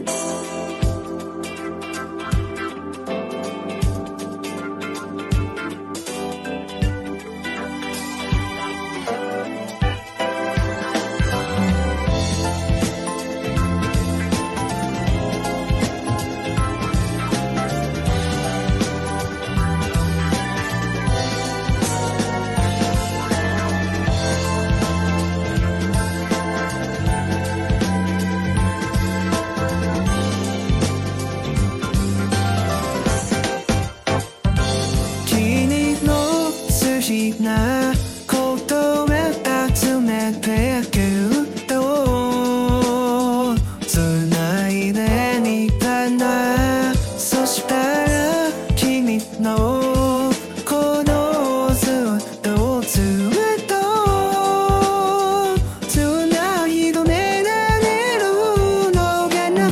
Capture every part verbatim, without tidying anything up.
なことを集めてぎゅっとつないでみたな。そしたら君のこのずっとずっとつないどめられるのかな。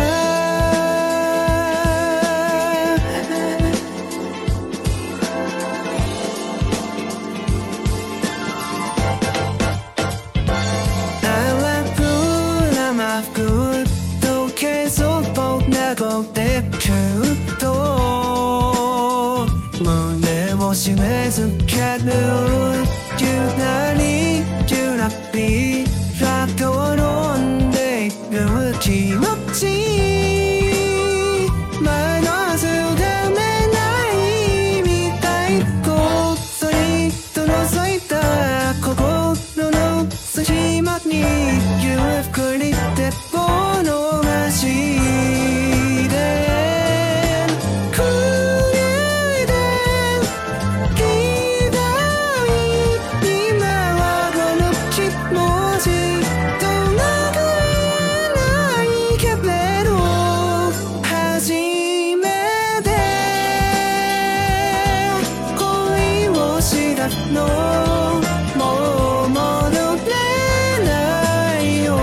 ぐっと계속 나고てくと胸を締め付けるゆらりゆらりラッと飲んでいる気持ちまだつかめないみたい。こっそりと覗いた心の隙間にゆっくり鉄砲の足でくれできない今はこの気持ちと流れないけれど初めて恋をしたのもう戻れないよ。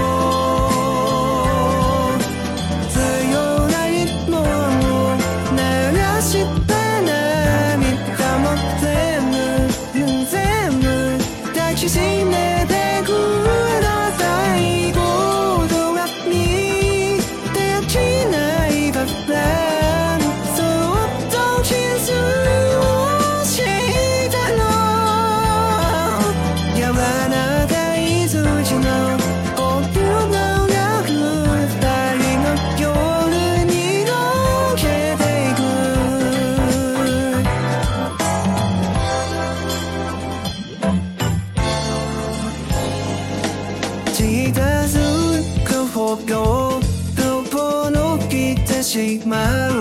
強なりも流した涙も全部全部抱きしめてください。言葉にできないバランスそっとキスをしたの。柔らかい筋のお湯のなく二人の夜に溶けていく。近づくほどどこの来てしまう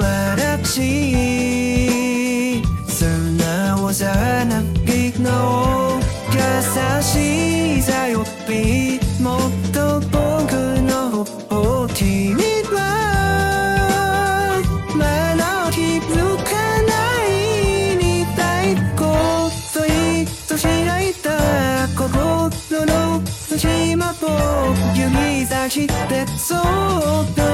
私素直じゃないの優しさよりもっと僕の方を君はまだ気づかないみたい。こっそりと開いた心の隙間を指差してそっと